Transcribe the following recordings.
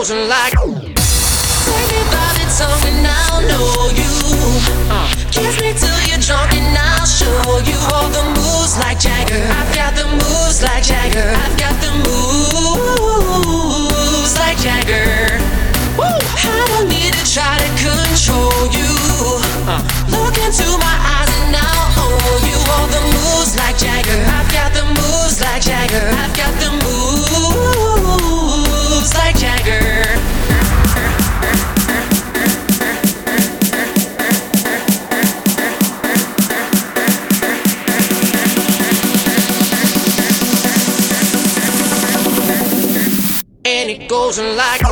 goes like. Take me by the tongue and I'll know you. Kiss me till you're drunk and I'll show you all the moves like Jagger. I've got the moves like Jagger. I've got the moves like Jagger. Woo! I don't need to try to control you. Look into my eyes and I'll own you. All the moves like Jagger. I've got the moves like Jagger. I've got the moves like Jagger. And it goes like.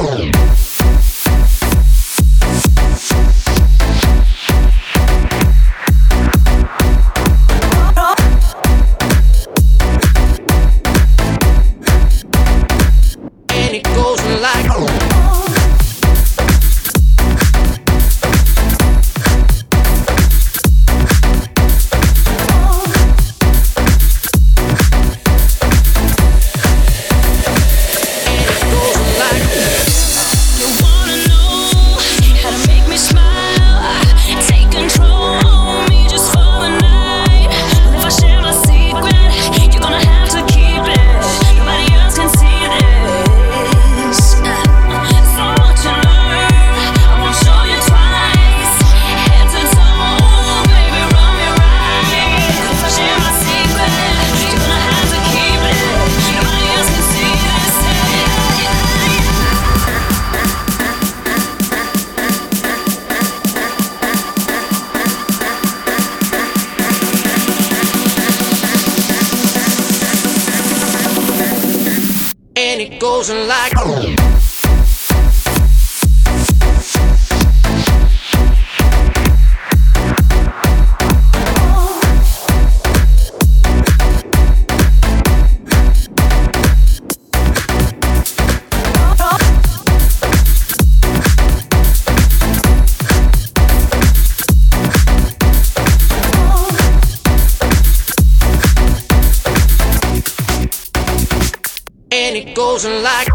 And it goes like. And it goes like. And it goes like.